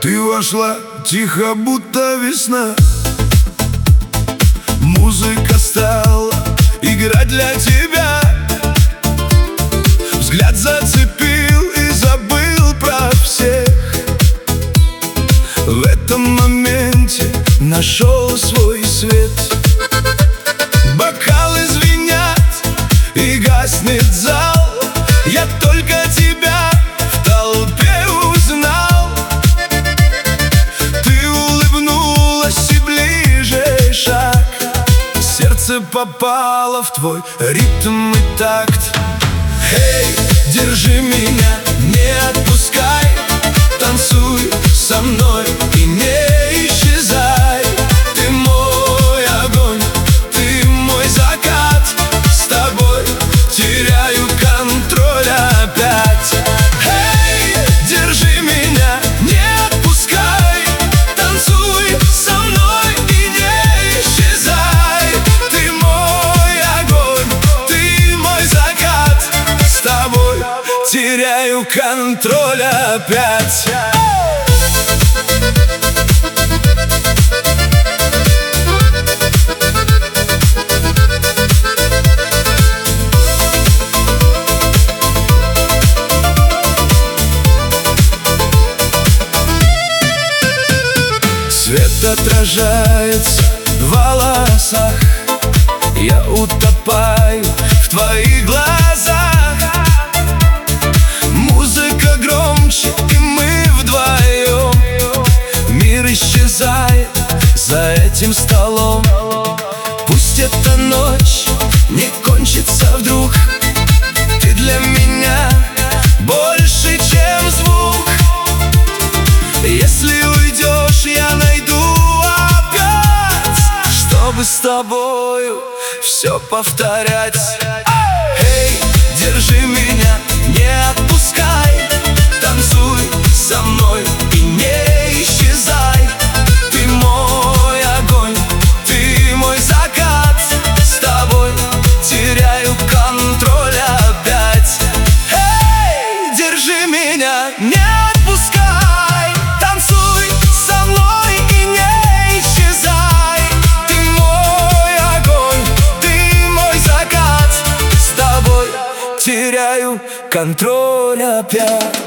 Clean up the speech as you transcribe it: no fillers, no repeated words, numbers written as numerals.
Ты вошла тихо, будто весна. Музыка стала играть для тебя. Взгляд зацепил и забыл про всех. В этом моменте нашел свой свет. Бокалы звенят и гаснет зал. Я только тебя в толпе узнал. Ты улыбнулась и ближе шаг. Сердце попало в твой ритм и такт. Эй, держи меня, не отпускай. Танцуй со мной и не исчезай. Ты мой огонь, ты мой закат. С тобой теряю контроль опять. Эй, держи меня, не отпускай. Танцуй со мной и не исчезай. Ты мой огонь, ты мой закат. С тобой теряю контроль опять. Свет отражается в волосах. Я утопаю в твоих глазах. Музыка громче, и мы вдвоем. Мир исчезает за этим столом. Пусть эта ночь не кончится вдруг. Ты для меня больше, чем звук. Если уйдешь, я найду опять, чтобы с тобою все повторять. Эй, держи меня, не отпускай. Танцуй со мной и не исчезай. Ты мой огонь, ты мой закат. С тобой теряю контроль опять. Эй, держи меня, не отпускай. Танцуй со мной и не исчезай. Ты мой огонь, ты мой закат. С тобой теряю контроль опять.